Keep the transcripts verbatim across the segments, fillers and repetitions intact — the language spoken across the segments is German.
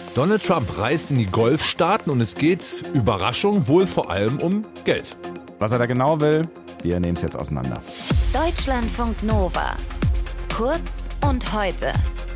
Donald Trump reist in die Golfstaaten und es geht, Überraschung, wohl vor allem um Geld. Was er da genau will, wir nehmen es jetzt auseinander. Deutschlandfunk Nova. Kurz und heute.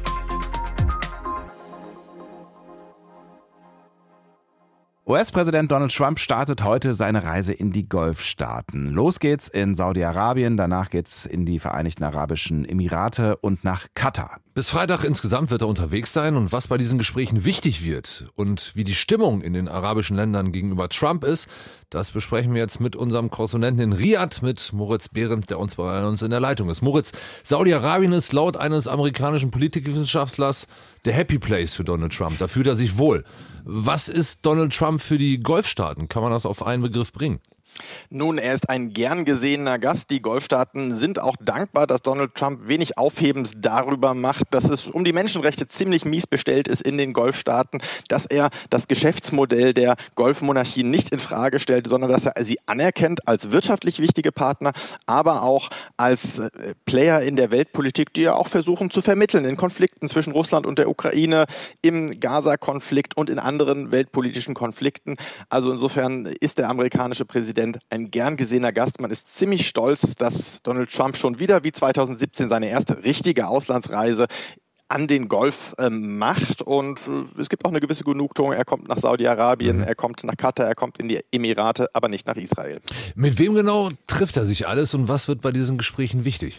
U S-Präsident Donald Trump startet heute seine Reise in die Golfstaaten. Los geht's in Saudi-Arabien, danach geht's in die Vereinigten Arabischen Emirate und nach Katar. Bis Freitag insgesamt wird er unterwegs sein und was bei diesen Gesprächen wichtig wird und wie die Stimmung in den arabischen Ländern gegenüber Trump ist, das besprechen wir jetzt mit unserem Korrespondenten in Riyadh, mit Moritz Behrendt, der uns bei uns in der Leitung ist. Moritz, Saudi-Arabien ist laut eines amerikanischen Politikwissenschaftlers der Happy Place für Donald Trump. Da fühlt er sich wohl. Was ist Donald Trump für die Golfstaaten? Kann man das auf einen Begriff bringen? Nun, er ist ein gern gesehener Gast. Die Golfstaaten sind auch dankbar, dass Donald Trump wenig Aufhebens darüber macht, dass es um die Menschenrechte ziemlich mies bestellt ist in den Golfstaaten, dass er das Geschäftsmodell der Golfmonarchien nicht in Frage stellt, sondern dass er sie anerkennt als wirtschaftlich wichtige Partner, aber auch als Player in der Weltpolitik, die ja auch versuchen zu vermitteln in Konflikten zwischen Russland und der Ukraine, im Gaza-Konflikt und in anderen weltpolitischen Konflikten. Also insofern ist der amerikanische Präsident ein gern gesehener Gast. Man ist ziemlich stolz, dass Donald Trump schon wieder wie zweitausendsiebzehn seine erste richtige Auslandsreise an den Golf äh, macht. Und äh, es gibt auch eine gewisse Genugtuung. Er kommt nach Saudi-Arabien, mhm. er kommt nach Katar, er kommt in die Emirate, aber nicht nach Israel. Mit wem genau trifft er sich alles und was wird bei diesen Gesprächen wichtig?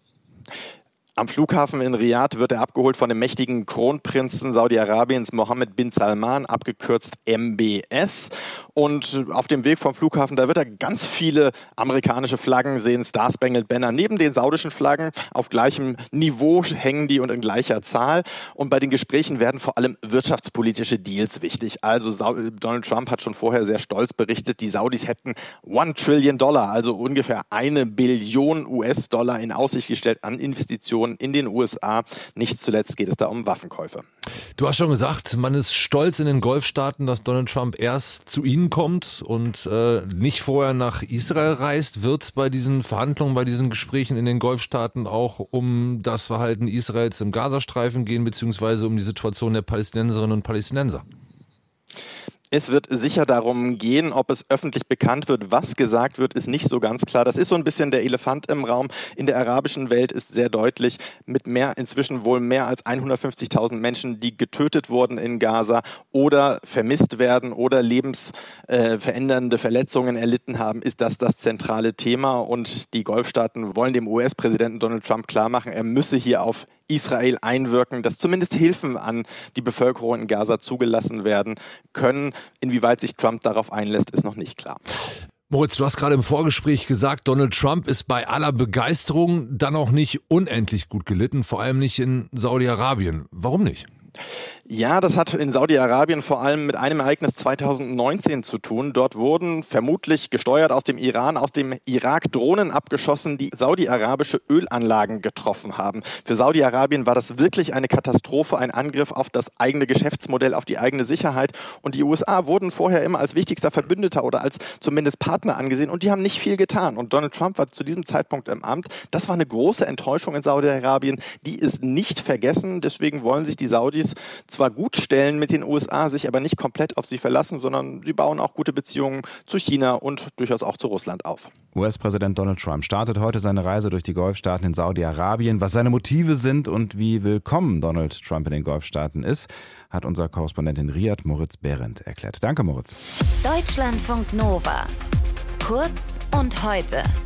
Am Flughafen in Riyadh wird er abgeholt von dem mächtigen Kronprinzen Saudi-Arabiens Mohammed bin Salman, abgekürzt M B S. Und auf dem Weg vom Flughafen, da wird er ganz viele amerikanische Flaggen sehen, Star-Spangled Banner. Neben den saudischen Flaggen auf gleichem Niveau hängen die und in gleicher Zahl. Und bei den Gesprächen werden vor allem wirtschaftspolitische Deals wichtig. Also Donald Trump hat schon vorher sehr stolz berichtet, die Saudis hätten one Trillion Dollar, also ungefähr eine Billion U S-Dollar in Aussicht gestellt an Investitionen in den U S A. Nicht zuletzt geht es da um Waffenkäufe. Du hast schon gesagt, man ist stolz in den Golfstaaten, dass Donald Trump erst zu ihnen kommt und äh, nicht vorher nach Israel reist. Wird es bei diesen Verhandlungen, bei diesen Gesprächen in den Golfstaaten auch um das Verhalten Israels im Gazastreifen gehen, beziehungsweise um die Situation der Palästinenserinnen und Palästinenser? Es wird sicher darum gehen, ob es öffentlich bekannt wird, was gesagt wird, ist nicht so ganz klar. Das ist so ein bisschen der Elefant im Raum. In der arabischen Welt ist sehr deutlich, mit mehr, inzwischen wohl mehr als hundertfünfzigtausend Menschen, die getötet wurden in Gaza oder vermisst werden oder lebensverändernde Verletzungen erlitten haben, ist das das zentrale Thema. Und die Golfstaaten wollen dem U S-Präsidenten Donald Trump klar machen, er müsse hier auf Israel einwirken, dass zumindest Hilfen an die Bevölkerung in Gaza zugelassen werden können. Inwieweit sich Trump darauf einlässt, ist noch nicht klar. Moritz, du hast gerade im Vorgespräch gesagt, Donald Trump ist bei aller Begeisterung dann auch nicht unendlich gut gelitten, vor allem nicht in Saudi-Arabien. Warum nicht? Ja, das hat in Saudi-Arabien vor allem mit einem Ereignis zweitausendneunzehn zu tun. Dort wurden vermutlich gesteuert aus dem Iran, aus dem Irak Drohnen abgeschossen, die saudi-arabische Ölanlagen getroffen haben. Für Saudi-Arabien war das wirklich eine Katastrophe, ein Angriff auf das eigene Geschäftsmodell, auf die eigene Sicherheit. Und die U S A wurden vorher immer als wichtigster Verbündeter oder als zumindest Partner angesehen und die haben nicht viel getan. Und Donald Trump war zu diesem Zeitpunkt im Amt. Das war eine große Enttäuschung in Saudi-Arabien. Die ist nicht vergessen. Deswegen wollen sich die Saudis zwar gut stellen mit den U S A, sich aber nicht komplett auf sie verlassen, sondern sie bauen auch gute Beziehungen zu China und durchaus auch zu Russland auf. U S-Präsident Donald Trump startet heute seine Reise durch die Golfstaaten in Saudi-Arabien. Was seine Motive sind und wie willkommen Donald Trump in den Golfstaaten ist, hat unser Korrespondent in Riyadh, Moritz Behrendt, erklärt. Danke, Moritz. Deutschlandfunk Nova. Kurz und heute.